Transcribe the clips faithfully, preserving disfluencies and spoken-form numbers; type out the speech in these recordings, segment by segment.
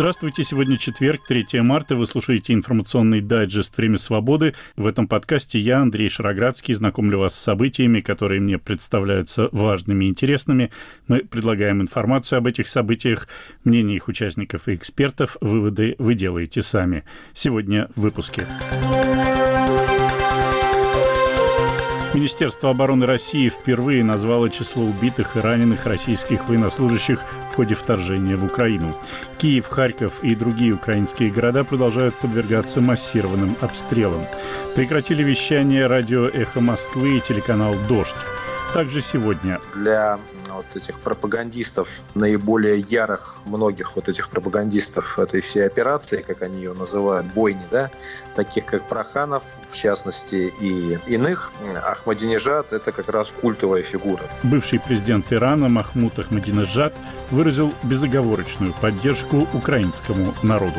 Здравствуйте, сегодня четверг, третьего марта, вы слушаете информационный дайджест «Время свободы». В этом подкасте я, Андрей Шароградский, знакомлю вас с событиями, которые мне представляются важными и интересными. Мы предлагаем информацию об этих событиях, мнения их участников и экспертов, выводы вы делаете сами. Сегодня в выпуске. Министерство обороны России впервые назвало число убитых и раненых российских военнослужащих в ходе вторжения в Украину. Киев, Харьков и другие украинские города продолжают подвергаться массированным обстрелам. Прекратили вещание радио «Эхо Москвы» и телеканал «Дождь». Также сегодня для вот этих пропагандистов, наиболее ярых многих вот этих пропагандистов этой всей операции, как они ее называют, бойни, да, таких как Проханов, в частности, и иных, Ахмадинежад – это как раз культовая фигура. Бывший президент Ирана Махмуд Ахмадинежад выразил безоговорочную поддержку украинскому народу.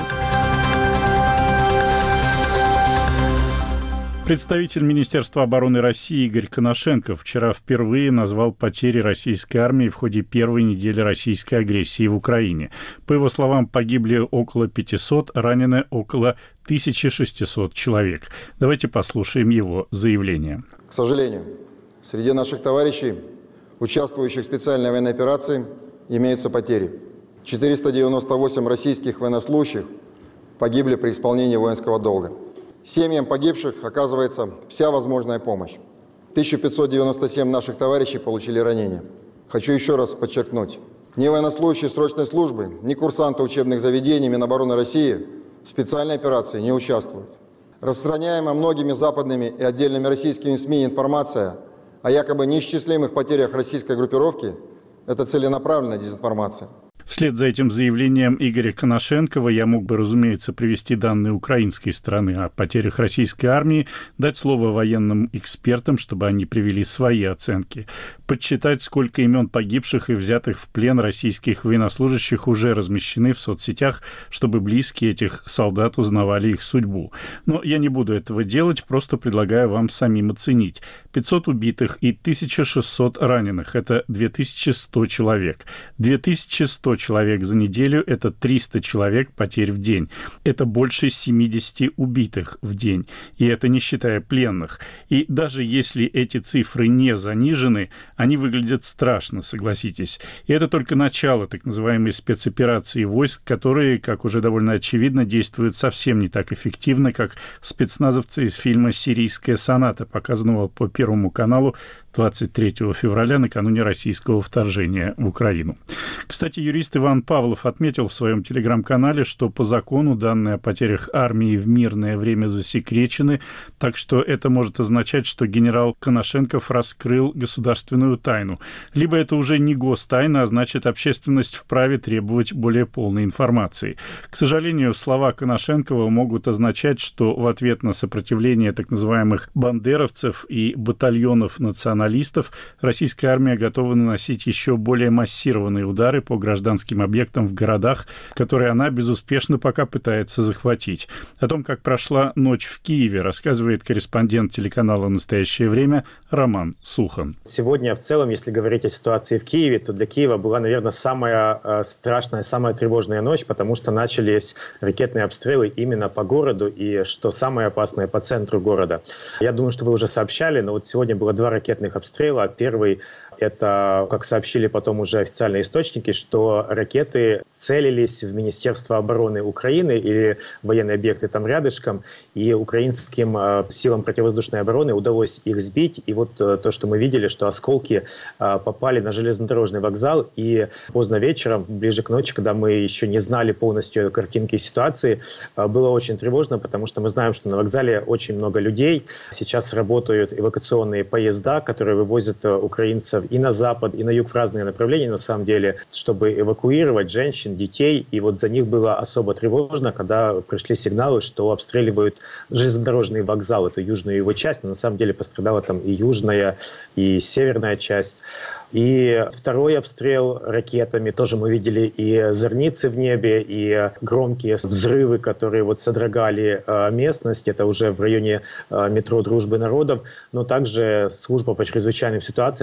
Представитель Министерства обороны России Игорь Коношенков вчера впервые назвал потери российской армии в ходе первой недели российской агрессии в Украине. По его словам, погибли около пятисот, ранены около тысячи шестисот человек. Давайте послушаем его заявление. К сожалению, среди наших товарищей, участвующих в специальной военной операции, имеются потери. четыреста девяносто восемь российских военнослужащих погибли при исполнении воинского долга. Семьям погибших оказывается вся возможная помощь. тысяча пятьсот девяносто семь наших товарищей получили ранения. Хочу еще раз подчеркнуть, ни военнослужащие срочной службы, ни курсанты учебных заведений Минобороны России в специальной операции не участвуют. Распространяемая многими западными и отдельными российскими СМИ информация о якобы неисчислимых потерях российской группировки – это целенаправленная дезинформация. Вслед за этим заявлением Игоря Коношенкова я мог бы, разумеется, привести данные украинской стороны о потерях российской армии, дать слово военным экспертам, чтобы они привели свои оценки, подсчитать, сколько имен погибших и взятых в плен российских военнослужащих уже размещены в соцсетях, чтобы близкие этих солдат узнавали их судьбу. Но я не буду этого делать, просто предлагаю вам самим оценить. пятьсот убитых и тысяча шестьсот раненых – это две тысячи сто человек. две тысячи сто человек за неделю – это триста человек потерь в день. Это больше семидесяти убитых в день. И это не считая пленных. И даже если эти цифры не занижены, они выглядят страшно, согласитесь. И это только начало так называемой спецоперации войск, которые, как уже довольно очевидно, действуют совсем не так эффективно, как спецназовцы из фильма «Сирийская соната», показанного по Первому каналу двадцать третьего февраля, накануне российского вторжения в Украину. Кстати, юрист Иван Павлов отметил в своем телеграм-канале, что по закону данные о потерях армии в мирное время засекречены, так что это может означать, что генерал Коношенков раскрыл государственную тайну. Либо это уже не гостайна, а значит, общественность вправе требовать более полной информации. К сожалению, слова Коношенкова могут означать, что в ответ на сопротивление так называемых бандеровцев и батальонов националистов российская армия готова наносить еще более массированные удары по гражданским объектам в городах, которые она безуспешно пока пытается захватить. О том, как прошла ночь в Киеве, рассказывает корреспондент телеканала «Настоящее время» Роман Сухан. Сегодня в целом, если говорить о ситуации в Киеве, то для Киева была, наверное, самая э, страшная, самая тревожная ночь, потому что начались ракетные обстрелы именно по городу и, что самое опасное, по центру города. Я думаю, что вы уже сообщали, но вот сегодня было два ракетных обстрела. Первый – это, как сообщили потом уже официальные источники, что ракеты целились в Министерство обороны Украины или военные объекты там рядышком, и украинским э, силам противовоздушной обороны удалось их сбить. И вот э, то, что мы видели, что осколки э, попали на железнодорожный вокзал, и поздно вечером, ближе к ночи, когда мы еще не знали полностью картинки ситуации, э, было очень тревожно, потому что мы знаем, что на вокзале очень много людей. Сейчас работают эвакуационные поезда, которые вывозят э, украинцев и на запад, и на юг в разные направления, на самом деле, чтобы эвакуировать женщин, детей. И вот за них было особо тревожно, когда пришли сигналы, что обстреливают железнодорожный вокзал, эту южную его часть, но на самом деле пострадала там и южная, и северная часть. И второй обстрел ракетами, тоже мы видели и зорницы в небе, и громкие взрывы, которые вот содрогали местность, это уже в районе метро «Дружбы народов», но также служба по чрезвычайным ситуациям сообщила,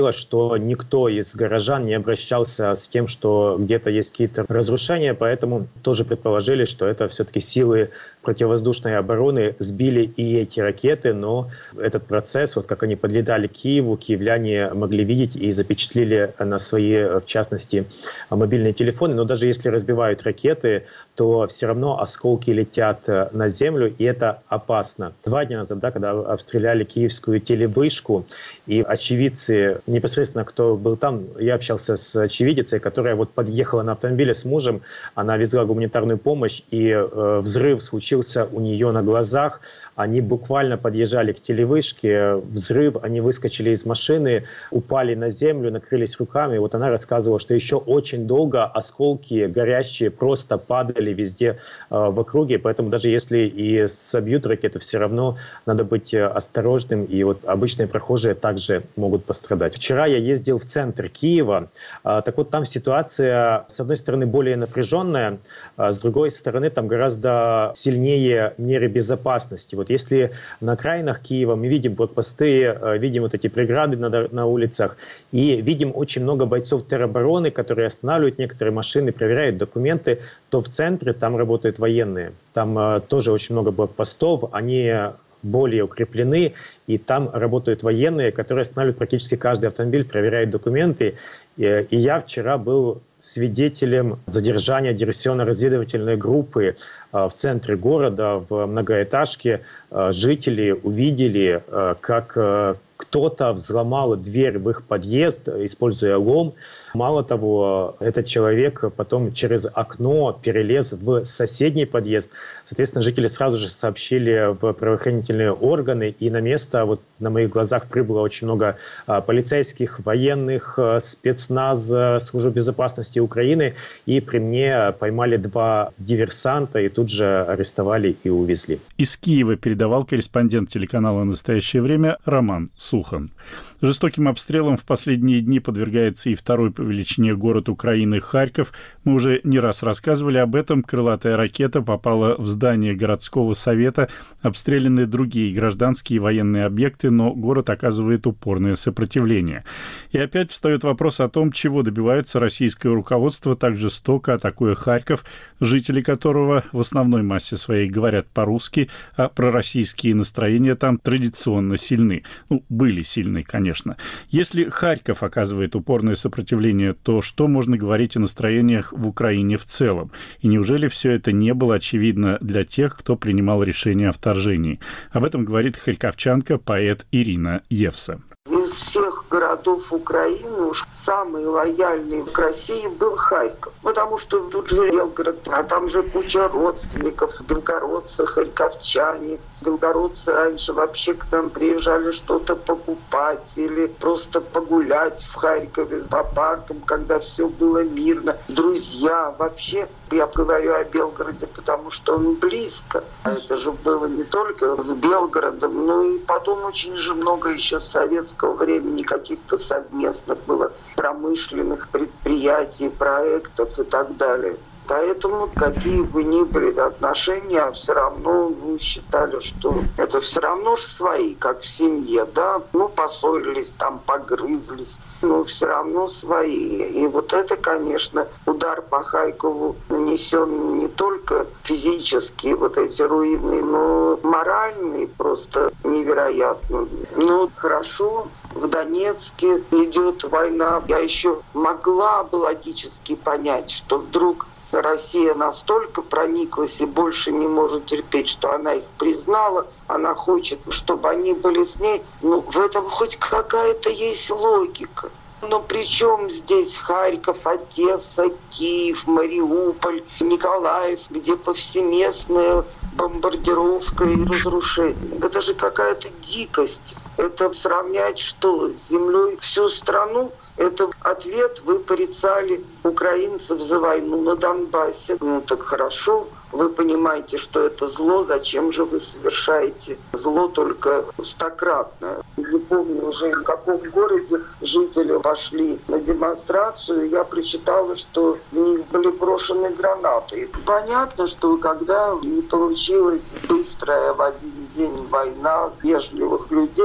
получилось, что никто из горожан не обращался с тем, что где-то есть какие-то разрушения, поэтому тоже предположили, что это все-таки силы противовоздушной обороны сбили и эти ракеты, но этот процесс, вот как они подлетали к Киеву, киевляне могли видеть и запечатлели на свои, в частности, мобильные телефоны. Но даже если разбивают ракеты, то все равно осколки летят на землю, и это опасно. Два дня назад, да, когда обстреляли киевскую телевышку, и очевидцы, непосредственно кто был там, я общался с очевидицей, которая вот подъехала на автомобиле с мужем, она везла гуманитарную помощь, и э, взрыв случился у нее на глазах. Они буквально подъезжали к телевышке, взрыв, они выскочили из машины, упали на землю, накрылись руками. Вот она рассказывала, что еще очень долго осколки горящие просто падали везде э, в округе, поэтому даже если и собьют ракету, все равно надо быть осторожным, и вот обычные прохожие также могут пострадать. Вчера я ездил в центр Киева, э, так вот там ситуация, с одной стороны, более напряженная, а с другой стороны, там гораздо сильнее меры безопасности. Вот если на окраинах Киева мы видим блокпосты, видим вот эти преграды на, на улицах, и видим очень много бойцов теробороны, которые останавливают некоторые машины, проверяют документы, то в центре там работают военные. Там э, тоже очень много блокпостов, они более укреплены, и там работают военные, которые останавливают практически каждый автомобиль, проверяют документы. И, и я вчера был свидетелем задержания диверсионно-разведывательной группы э, в центре города, в многоэтажке. Э, жители увидели, э, как э, кто-то взломал дверь в их подъезд, используя лом. Мало того, этот человек потом через окно перелез в соседний подъезд. Соответственно, жители сразу же сообщили в правоохранительные органы, и на место вот на моих глазах прибыло очень много а, полицейских, военных, а, спецназ, а, службы безопасности Украины, и при мне поймали два диверсанта и тут же арестовали и увезли. Из Киева передавал корреспондент телеканала «Настоящее время» Роман Сухан. Жестоким обстрелам в последние дни подвергается и второй по величине город Украины Харьков. Мы уже не раз рассказывали об этом. Крылатая ракета попала в здание городского совета. Обстреляны другие гражданские и военные объекты, но город оказывает упорное сопротивление. И опять встает вопрос о том, чего добивается российское руководство, так жестоко атакуя Харьков, жители которого в основной массе своей говорят по-русски, а пророссийские настроения там традиционно сильны. Ну, были сильны, конечно. Если Харьков оказывает упорное сопротивление, то что можно говорить о настроениях в Украине в целом? И неужели все это не было очевидно для тех, кто принимал решение о вторжении? Об этом говорит харьковчанка, поэт Ирина Евса. Из всех городов Украины уж самый лояльный к России был Харьков. Потому что тут же Белгород, а там же куча родственников, белгородцы, харьковчане. Белгородцы раньше вообще к нам приезжали что-то покупать или просто погулять в Харькове по паркам, когда все было мирно. Друзья, вообще, я говорю о Белгороде, потому что он близко. А это же было не только с Белгородом, но и потом очень же много еще с советского времени каких-то совместных было промышленных предприятий, проектов и так далее. Поэтому, какие бы ни были отношения, все равно мы считали, что это все равно же свои, как в семье, да. Ну, поссорились, там, погрызлись, но все равно свои. И вот это, конечно, удар по Харькову нанесен не только физически, вот эти руины, но моральный просто невероятно. Ну, хорошо. В Донецке идет война. Я еще могла бы логически понять, что вдруг Россия настолько прониклась и больше не может терпеть, что она их признала, она хочет, чтобы они были с ней. Ну, в этом хоть какая-то есть логика. Но при чем здесь Харьков, Одесса, Киев, Мариуполь, Николаев, где повсеместная бомбардировка и разрушение? Это же какая-то дикость. Это сравнять что, с землей всю страну? Это ответ, вы порицали украинцев за войну на Донбассе. Ну так хорошо, вы понимаете, что это зло, зачем же вы совершаете зло только стократно? Не помню уже, в каком городе жители пошли на демонстрацию, я прочитала, что в них были брошены гранаты. Понятно, что когда не получилась быстрая в один день война вежливых людей,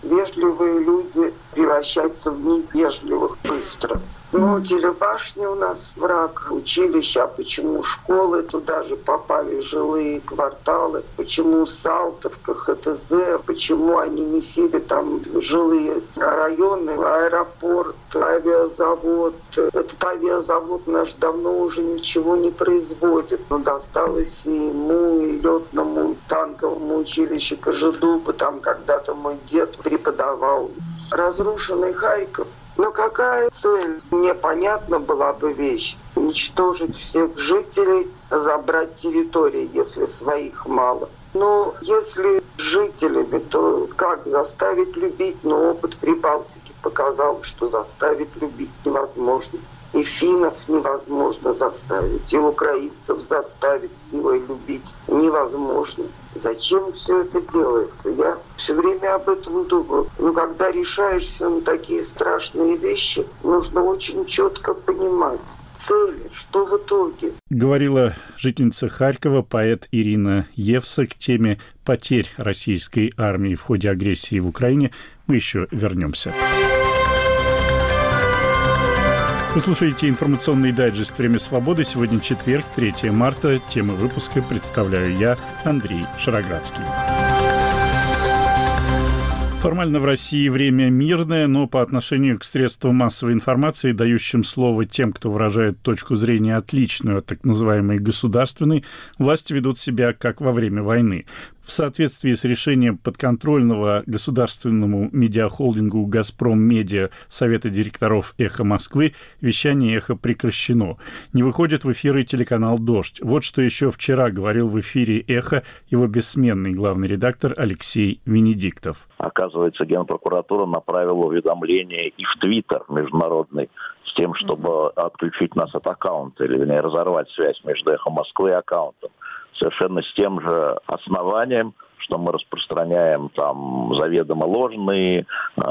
вежливые люди превращаются в невежливых быстро. Ну, телебашня у нас враг, училище, а почему школы туда же попали, жилые кварталы, почему Салтовка, ХТЗ, почему они месили там жилые районы, аэропорт, авиазавод. Этот авиазавод наш давно уже ничего не производит, но досталось и ему, и летному, и танковому училищу Кожедуба, там когда-то мой дед преподавал. Разрушенный Харьков. Но какая цель? Непонятна была бы вещь. Уничтожить всех жителей, забрать территории, если своих мало. Но если с жителями, то как заставить любить? Но опыт Прибалтики показал, что заставить любить невозможно. И финнов невозможно заставить, и украинцев заставить силой любить невозможно. Зачем все это делается? Я все время об этом думаю. Но когда решаешься на такие страшные вещи, нужно очень четко понимать цели, что в итоге. Говорила жительница Харькова, поэт Ирина Евса к теме потерь российской армии в ходе агрессии в Украине. Мы еще вернемся. Вы слушаете информационный дайджест «Время свободы». Сегодня четверг, третьего марта. Тему выпуска представляю я, Андрей Шароградский. Формально в России время мирное, но по отношению к средствам массовой информации, дающим слово тем, кто выражает точку зрения отличную от так называемой государственной, власти ведут себя как во время войны. В соответствии с решением подконтрольного государственному медиахолдингу «Газпром Медиа» Совета директоров «Эхо Москвы» вещание «Эхо» прекращено. Не выходит в эфир и телеканал «Дождь». Вот что еще вчера говорил в эфире «Эхо» его бессменный главный редактор Алексей Венедиктов. Оказывается, Генпрокуратура направила уведомление и в Твиттер международный с тем, чтобы отключить нас от аккаунта, или, вернее, разорвать связь между «Эхо Москвы» и аккаунтом. Совершенно с тем же основанием, что мы распространяем там заведомо ложные,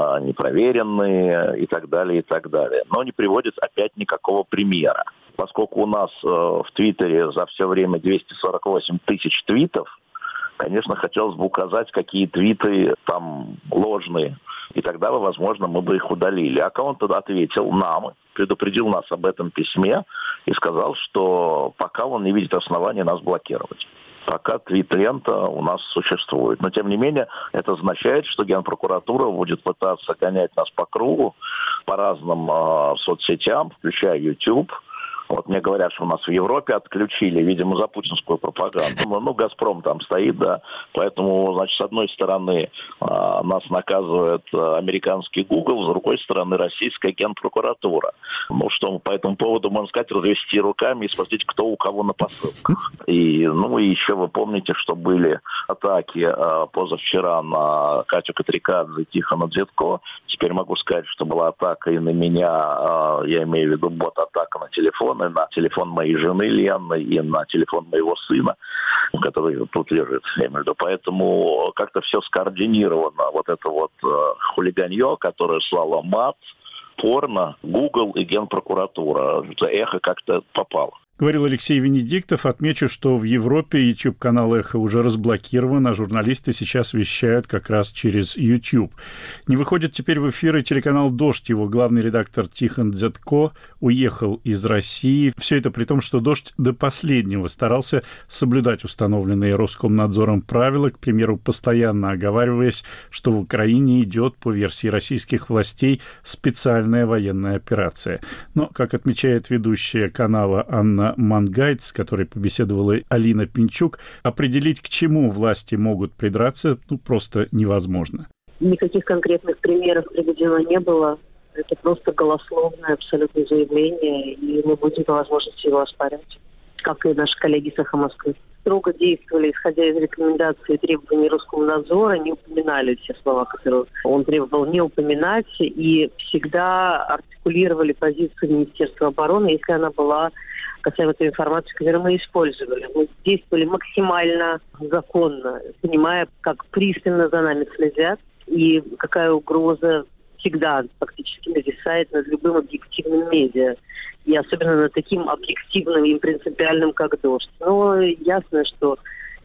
непроверенные и так далее, и так далее. Но не приводит опять никакого примера. Поскольку у нас в Твиттере за все время двести сорок восемь тысяч твитов, конечно, хотелось бы указать, какие твиты там ложные. И тогда, возможно, мы бы их удалили. Аккаунт ответил нам, предупредил нас об этом письме и сказал, что пока он не видит основания нас блокировать. Пока твит-лента у нас существует. Но, тем не менее, это означает, что Генпрокуратура будет пытаться гонять нас по кругу, по разным э, соцсетям, включая YouTube. Вот мне говорят, что у нас в Европе отключили, видимо, за путинскую пропаганду. Ну, «Газпром» там стоит, да. Поэтому, значит, с одной стороны а, нас наказывает а, американский Google, с другой стороны российская Генпрокуратура. Ну, что по этому поводу, можно сказать, развести руками и спросить, кто у кого на посылках. И, ну, и еще вы помните, что были атаки а, позавчера на Катю Катрикадзе и Тихона Дзятко. Теперь могу сказать, что была атака и на меня, а, я имею в виду бот-атака на телефон, и на телефон моей жены Лены, и на телефон моего сына, который тут лежит, я имею в виду. Поэтому как-то все скоординировано. Вот это вот э, хулиганье, которое слало мат, порно, Google и Генпрокуратура. Это «Эхо» как-то попало. Говорил Алексей Венедиктов. Отмечу, что в Европе YouTube-канал «Эхо» уже разблокирован, а журналисты сейчас вещают как раз через YouTube. Не выходит теперь в эфир и телеканал «Дождь». Его главный редактор Тихон Дзятко уехал из России. Все это при том, что «Дождь» до последнего старался соблюдать установленные Роскомнадзором правила, к примеру, постоянно оговариваясь, что в Украине идет, по версии российских властей, специальная военная операция. Но, как отмечает ведущая канала Анна Мангайт, с которой побеседовала Алина Пинчук, определить, к чему власти могут придраться, ну, просто невозможно. Никаких конкретных примеров приведено не было. Это просто голословное абсолютно заявление, и мы будем по возможности его оспаривать, как и наши коллеги с «Эхо Москвы». Строго действовали, исходя из рекомендаций и требований Роскомнадзора, не упоминали все слова, которые он требовал не упоминать, и всегда артикулировали позицию Министерства обороны, если она была касаемо той информации, которую мы использовали. Мы действовали максимально законно, понимая, как пристально за нами следят и какая угроза всегда фактически нависает над любым объективным медиа. И особенно над таким объективным и принципиальным, как «Дождь». Но ясно, что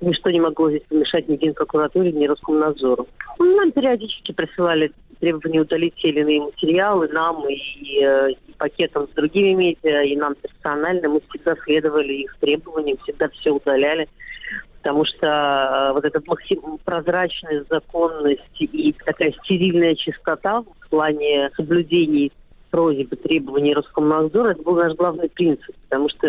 ничто не могло здесь помешать ни Генпрокуратуре, ни Роскомнадзору. Нам периодически присылали требования удалить те или иные материалы, нам и, и, и пакетом с другими медиа, и нам персонально. Мы всегда следовали их требованиям, всегда все удаляли. Потому что э, вот эта максим... прозрачность, законность и такая стерильная чистота в плане соблюдений просьб и требований Роскомнадзора, это был наш главный принцип. Потому что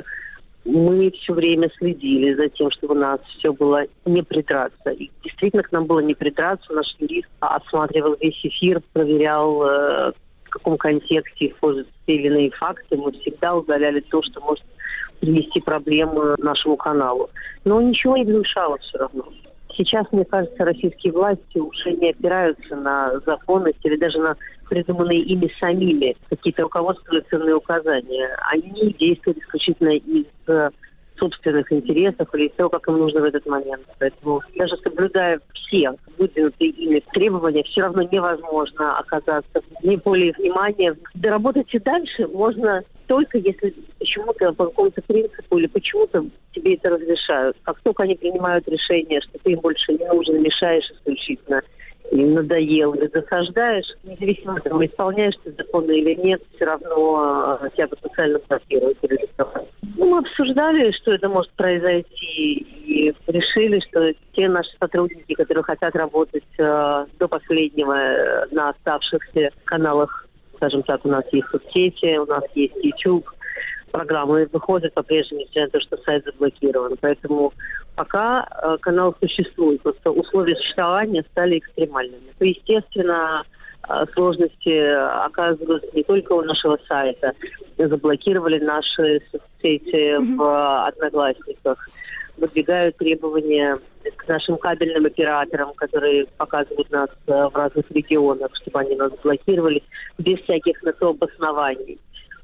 мы все время следили за тем, чтобы у нас все было не придраться. И действительно к нам было не придраться. Наш юрист осматривал весь эфир, проверял, э, в каком контексте используются те или иные факты. Мы всегда удаляли то, что может принести проблемы нашему каналу. Но ничего не мешало все равно. Сейчас, мне кажется, российские власти уже не опираются на законность или даже на придуманные ими самими какие-то руководства и ценные указания. Они действуют исключительно из собственных интересов или из того, как им нужно в этот момент. Поэтому даже соблюдая все выдвинутые ими требования, все равно невозможно оказаться в поле внимания. Доработать и дальше можно только если почему-то по какому-то принципу или почему-то тебе это разрешают. Как только они принимают решение, что ты им больше не нужен, мешаешь исключительно, и надоел, или досаждаешь, независимо от того, исполняешь ты законы или нет, все равно тебя потенциально блокируют или арестовать. Ну, мы обсуждали, что это может произойти, и решили, что те наши сотрудники, которые хотят работать э, до последнего э, на оставшихся каналах, скажем так, у нас есть соцсети, у нас есть YouTube, программы выходят по-прежнему, несмотря на то, что сайт заблокирован. Поэтому пока э, канал существует, просто условия существования стали экстремальными. То, естественно, э, сложности оказываются не только у нашего сайта. Заблокировали наши соцсети mm-hmm. в Одноклассниках. Выдвигают требования к нашим кабельным операторам, которые показывают нас э, в разных регионах, чтобы они нас блокировали без всяких на то обоснований.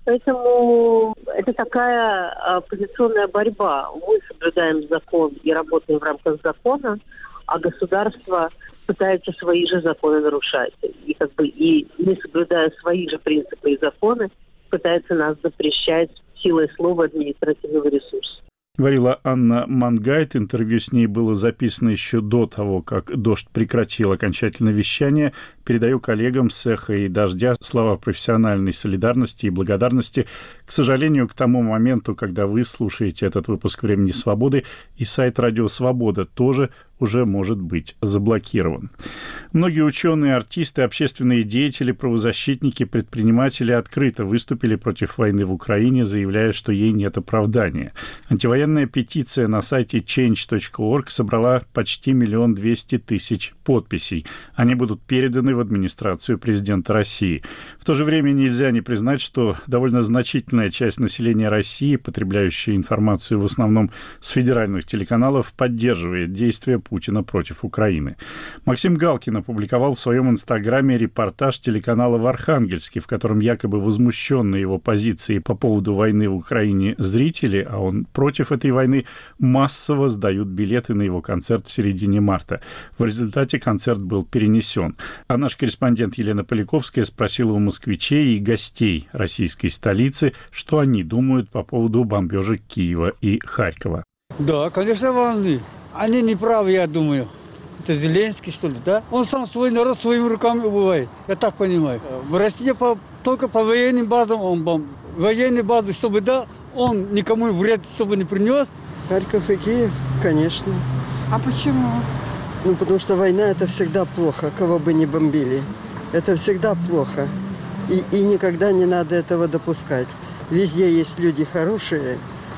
Поэтому это такая оппозиционная борьба. Мы соблюдаем закон и работаем в рамках закона, а государство пытается свои же законы нарушать. И как бы и не соблюдая свои же принципы и законы, пытается нас запрещать силой слова административного ресурса. Говорила Анна Мангайт. Интервью с ней было записано еще до того, как «Дождь» прекратил окончательное вещание. Передаю коллегам с «Эхо» и «Дождя» слова профессиональной солидарности и благодарности. К сожалению, к тому моменту, когда вы слушаете этот выпуск «Времени свободы», и сайт «Радио Свобода» тоже уже может быть заблокирован. Многие ученые, артисты, общественные деятели, правозащитники, предприниматели открыто выступили против войны в Украине, заявляя, что ей нет оправдания. Антивоенная петиция на сайте чейндж точка орг собрала почти миллион двести тысяч подписей. Они будут переданы в администрацию президента России. В то же время нельзя не признать, что довольно значительная часть населения России, потребляющая информацию в основном с федеральных телеканалов, поддерживает действия Путина против Украины. Максим Галкин опубликовал в своем инстаграме репортаж телеканала в Архангельске, в котором якобы возмущенные его позиции по поводу войны в Украине зрители, а он против этой войны, массово сдают билеты на его концерт в середине марта. В результате концерт был перенесен. А наш корреспондент Елена Поляковская спросила у москвичей и гостей российской столицы, что они думают по поводу бомбежек Киева и Харькова. Да, конечно, волны. Они не правы, я думаю. Это Зеленский, что ли, да? Он сам свой народ своими руками убивает. Я так понимаю. В России по, только по военным базам он бомбит. Военные базы, чтобы, да, он никому вред, чтобы не принес. Харьков и Киев, конечно. А почему? Ну, потому что война – это всегда плохо, кого бы ни бомбили. Это всегда плохо. И, и никогда не надо этого допускать. Везде есть люди хорошие,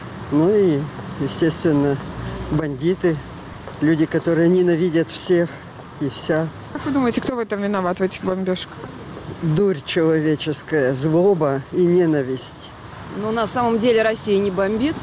ну и, естественно, бандиты, люди, которые ненавидят всех и вся. Как вы думаете, кто в этом виноват, в этих бомбежках? Дурь человеческая, злоба и ненависть. Ну, на самом деле Россия не бомбит.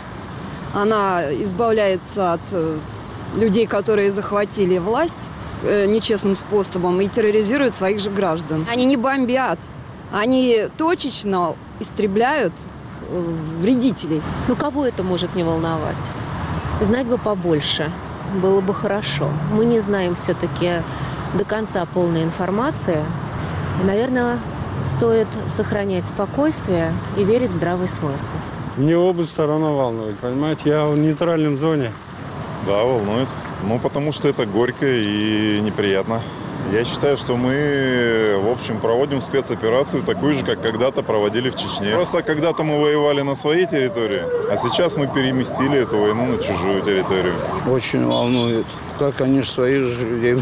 Она избавляется от людей, которые захватили власть э, нечестным способом и терроризируют своих же граждан. Они не бомбят, они точечно истребляют э, вредителей. Ну, кого это может не волновать? Знать бы побольше, было бы хорошо. Мы не знаем все-таки до конца полной информации. И, наверное, стоит сохранять спокойствие и верить в здравый смысл. Мне оба стороны волнует, понимаете? Я в нейтральном зоне. Да, волнует. Ну, потому что это горько и неприятно. Я считаю, что мы, в общем, проводим спецоперацию такую же, как когда-то проводили в Чечне. Просто когда-то мы воевали на своей территории, а сейчас мы переместили эту войну на чужую территорию. Очень волнует. Как они же своих же людей,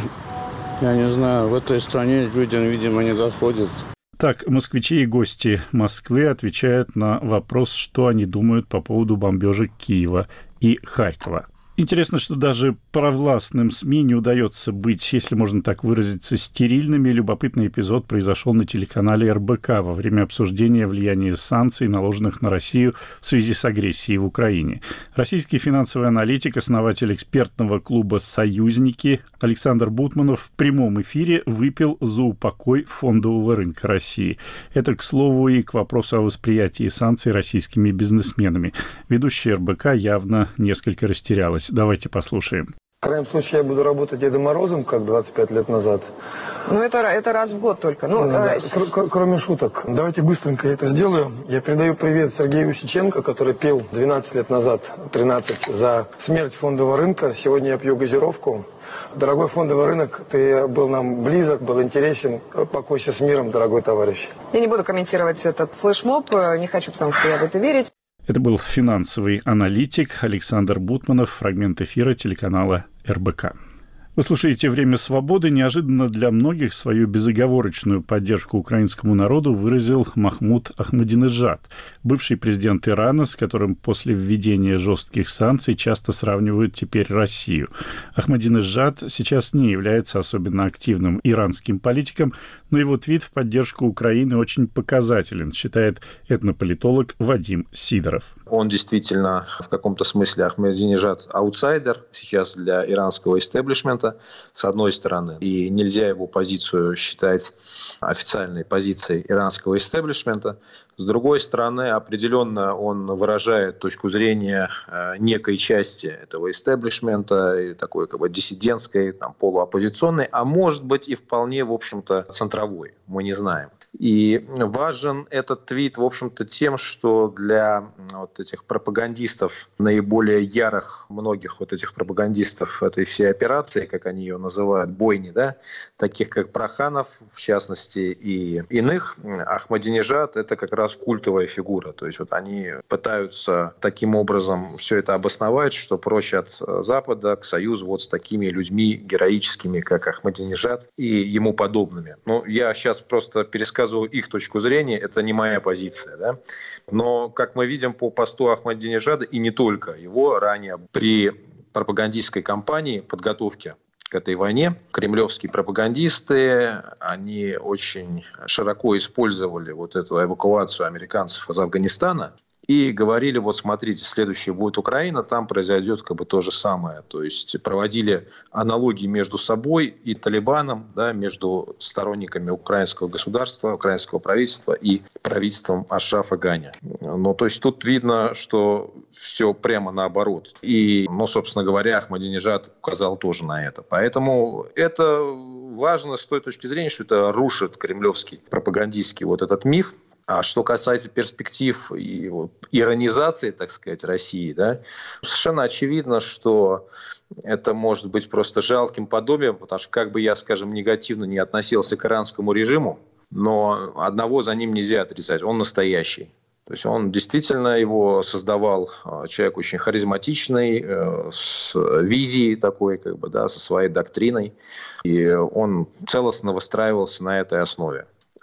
я не знаю, в этой стране людям, видимо, не доходит. Так, москвичи и гости Москвы отвечают на вопрос, что они думают по поводу бомбежек Киева и Харькова. Интересно, что даже провластным СМИ не удается быть, если можно так выразиться, стерильными. Любопытный эпизод произошел на телеканале эр бэ ка во время обсуждения влияния санкций, наложенных на Россию в связи с агрессией в Украине. Российский финансовый аналитик, основатель экспертного клуба «Союзники» Александр Бутманов в прямом эфире выпил за упокой фондового рынка России. Это, к слову, и к вопросу о восприятии санкций российскими бизнесменами. Ведущая эр бэ ка явно несколько растерялась. Давайте послушаем. В крайнем случае я буду работать Дедом Морозом, как двадцать пять лет назад. Ну, это, это раз в год только. Ну, да, э, кр- кроме шуток. Давайте быстренько я это сделаю. Я передаю привет Сергею Усиченко, который пил двенадцать лет назад, тринадцать, за смерть фондового рынка. Сегодня я пью газировку. Дорогой фондовый рынок, ты был нам близок, был интересен. Покойся с миром, дорогой товарищ. Я не буду комментировать этот флешмоб, не хочу, потому что я в это верить. Это был финансовый аналитик Александр Бутманов, фрагмент эфира телеканала эр бэ ка. Вы слушаете «Время свободы». Неожиданно для многих свою безоговорочную поддержку украинскому народу выразил Махмуд Ахмадинеджад, бывший президент Ирана, с которым после введения жестких санкций часто сравнивают теперь Россию. Ахмадинеджад сейчас не является особенно активным иранским политиком, но его твит в поддержку Украины очень показателен, считает этнополитолог Вадим Сидоров. Он действительно в каком-то смысле Ахмадинеджад аутсайдер сейчас для иранского истеблишмента, с одной стороны, и нельзя его позицию считать официальной позицией иранского истеблишмента. С другой стороны, определенно он выражает точку зрения некой части этого истеблишмента, такой как бы диссидентской, там, полуоппозиционной, а может быть и вполне, в общем-то, центровой. Мы не знаем. И важен этот твит, в общем-то, тем, что для вот этих пропагандистов, наиболее ярых многих вот этих пропагандистов этой всей операции, как они ее называют, бойни, да, таких как Проханов, в частности, и иных, Ахмадинеджад — это как раз культовая фигура. То есть вот они пытаются таким образом все это обосновать, что проще от Запада к союзу вот с такими людьми героическими, как Ахмадинеджад и ему подобными. Ну, я сейчас просто пересказываю их точку зрения, это не моя позиция, да? Но, как мы видим по посту Ахмадинеджада, и не только его, ранее при пропагандистской кампании подготовки к этой войне кремлевские пропагандисты, они очень широко использовали вот эту эвакуацию американцев из Афганистана и говорили, вот смотрите, следующая будет Украина, там произойдет как бы то же самое. То есть проводили аналогии между собой и Талибаном, да, между сторонниками украинского государства, украинского правительства и правительством Ашрафа Гани. Ну, то есть тут видно, что все прямо наоборот. И, ну, собственно говоря, Ахмадинеджад указал тоже на это. Поэтому это важно с той точки зрения, что это рушит кремлевский пропагандистский вот этот миф. А что касается перспектив и вот, иронизации, так сказать, России, да, совершенно очевидно, что это может быть просто жалким подобием, потому что как бы я, скажем, негативно не относился к иранскому режиму, но одного за ним нельзя отрицать, он настоящий. То есть он действительно его создавал человек очень харизматичный, с визией такой, как бы, да, со своей доктриной, и он целостно выстраивался на этой основе.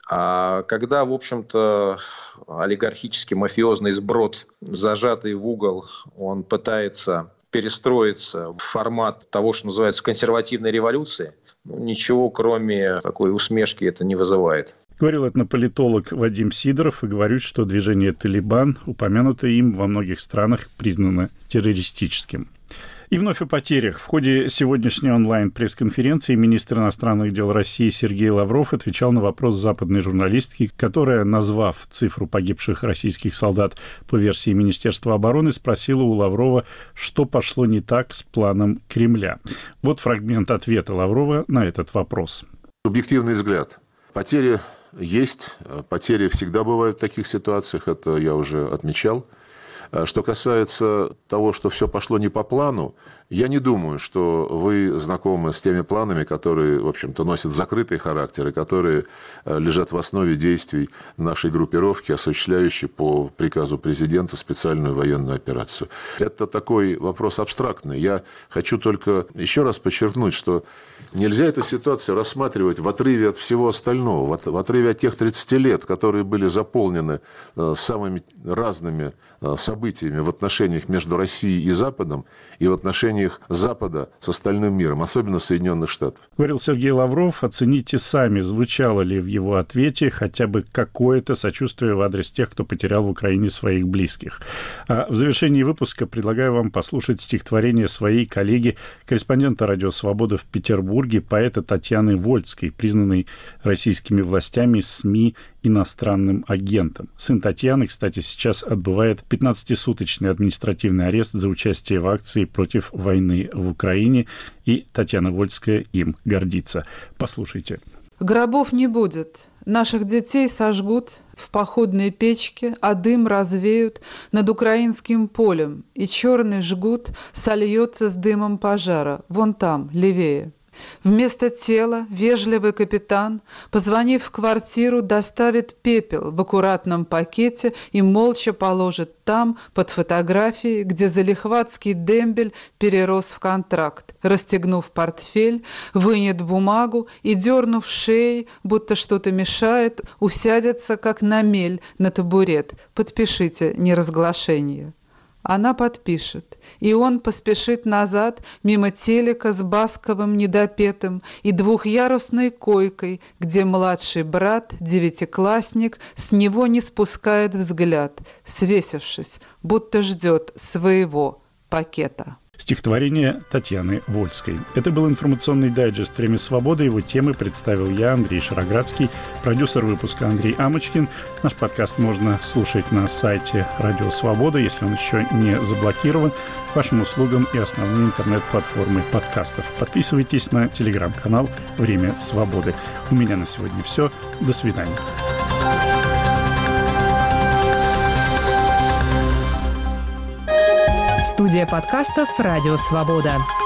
А когда, в общем-то, олигархический мафиозный сброд, зажатый в угол, он пытается перестроиться в формат того, что называется консервативной революции, ну, ничего кроме такой усмешки это не вызывает. Говорил этнополитолог Вадим Сидоров и говорит, что движение «Талибан», упомянутое им, во многих странах признано террористическим. И вновь о потерях. В ходе сегодняшней онлайн-пресс-конференции министр иностранных дел России Сергей Лавров отвечал на вопрос западной журналистки, которая, назвав цифру погибших российских солдат по версии Министерства обороны, спросила у Лаврова, что пошло не так с планом Кремля. Вот фрагмент ответа Лаврова на этот вопрос. Субъективный взгляд. Потери есть, потери всегда бывают в таких ситуациях, это я уже отмечал. Что касается того, что все пошло не по плану, я не думаю, что вы знакомы с теми планами, которые, в общем-то, носят закрытый характер и которые лежат в основе действий нашей группировки, осуществляющей по приказу президента специальную военную операцию. Это такой вопрос абстрактный. Я хочу только еще раз подчеркнуть, что нельзя эту ситуацию рассматривать в отрыве от всего остального, в отрыве от тех тридцати лет, которые были заполнены самыми разными событиями в отношениях между Россией и Западом и в отношениях Запада с остальным миром, особенно Соединенных Штатов. Говорил Сергей Лавров. Оцените сами, звучало ли в его ответе хотя бы какое-то сочувствие в адрес тех, кто потерял в Украине своих близких. А в завершении выпуска предлагаю вам послушать стихотворение своей коллеги, корреспондента «Радио Свобода» в Петербурге, поэта Татьяны Вольской, признанной российскими властями СМИ иностранным агентом. Сын Татьяны, кстати, сейчас отбывает пятнадцатисуточный административный арест за участие в акции против войны в Украине, и Татьяна Вольская им гордится. Послушайте. Гробов не будет. Наших детей сожгут в походной печке, а дым развеют над украинским полем, и черный жгут сольется с дымом пожара, вон там, левее. Вместо тела вежливый капитан, позвонив в квартиру, доставит пепел в аккуратном пакете и молча положит там, под фотографией, где залихватский дембель перерос в контракт. Расстегнув портфель, вынет бумагу и, дернув шеей, будто что-то мешает, усядется, как на мель, на табурет. Подпишите неразглашение. Она подпишет, и он поспешит назад мимо телека с басковым недопетым и двухъярусной койкой, где младший брат, девятиклассник, с него не спускает взгляд, свесившись, будто ждет своего пакета. Стихотворение Татьяны Вольской. Это был информационный дайджест «Время свободы». Его темы представил я, Андрей Шароградский, продюсер выпуска Андрей Амочкин. Наш подкаст можно слушать на сайте «Радио Свобода», если он еще не заблокирован, к вашим услугам и основные интернет-платформы подкастов. Подписывайтесь на телеграм-канал «Время свободы». У меня на сегодня все. До свидания. Студия подкастов «Радио Свобода».